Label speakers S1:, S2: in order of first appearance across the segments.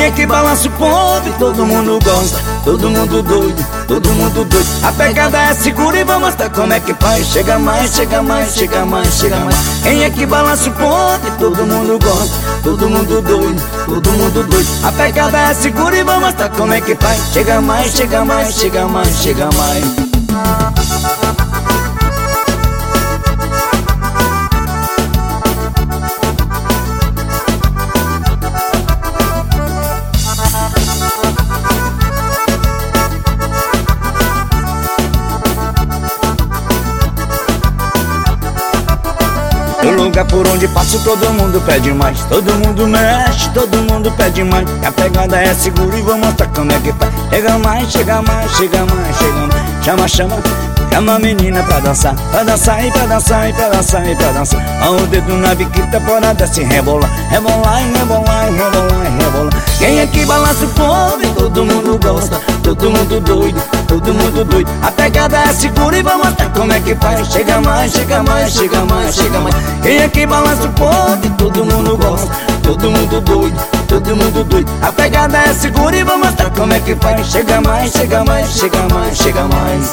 S1: é que balança o povo e todo mundo gosta? Todo mundo doido, todo mundo doido. A pegada é segura e vou mostrar como é que faz. Chega mais, chega mais, chega mais, chega mais. Quem é que balança o povo e todo mundo gosta? Todo mundo doido, todo mundo doido. A pegada é segura e vou mostrar como é que faz. Chega mais, chega mais, chega mais, chega mais. No lugar por onde passo todo mundo pede mais. Todo mundo mexe, todo mundo pede mais. A pegada é segura e vou mostrar como é que faz. Chega mais, chega mais, chega mais, chega mais. Chama, chama, chama a menina pra dançar. Pra dançar e pra dançar e pra dançar e pra dançar. O dedo na biquita pode descer, rebolar. Rebolar e rebolar e rebolar e rebolar. Quem é que balança o povo e todo mundo gosta? Todo mundo doido, todo mundo doido. A pegada é segura e vou mostrar como é que faz. Chega mais, chega mais, chega mais, chega mais. Quem é que balança o povo e todo mundo gosta? Todo mundo doido, todo mundo doido. A pegada é segura e vou mostrar como é que faz. Chega mais, chega mais, chega mais, chega mais.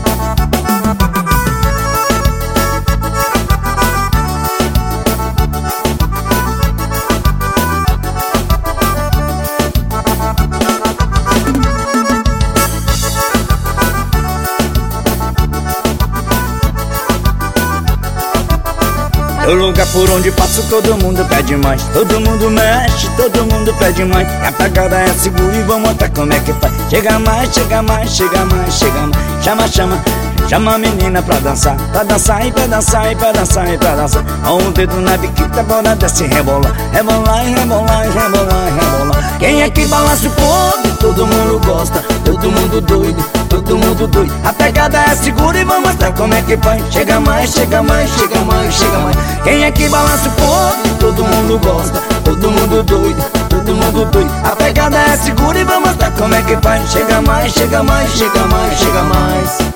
S1: No lugar por onde passo todo mundo pede mais. Todo mundo mexe, todo mundo pede mais. A pegada é segura e vou mostrar como é que faz. Chega mais, chega mais, chega mais, chega mais. Chama, chama, chama a menina pra dançar. Pra dançar e pra dançar e pra dançar e pra dançar. O dedo na biquita bora desce, rebolar. Rebolar e rebolar e rebolar e rebolar. Quem é que balança o povo? Todo mundo gosta, todo mundo doido, todo mundo doido. A pegada é segura e vou mostrar como é que faz. Chega mais, chega mais, chega mais, chega mais. Quem é que balança o povo? Todo mundo gosta, todo mundo doido, todo mundo doido. A pegada é segura e vou mostrar como é que faz. Chega mais, chega mais, chega mais, chega mais.